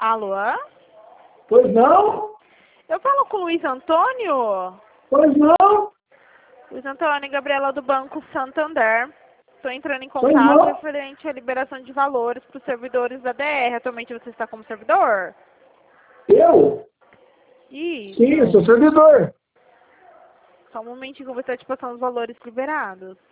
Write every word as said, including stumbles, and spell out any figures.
Alô? Pois não? Eu falo com o Luiz Antônio? Pois não? Luiz Antônio, Gabriela do Banco Santander. Estou entrando em Pois contato não? referente à liberação de valores para os servidores da D R. Atualmente você está como servidor? Eu? Isso. Sim, eu sou servidor. Só um momentinho que eu vou estar te passando os valores liberados.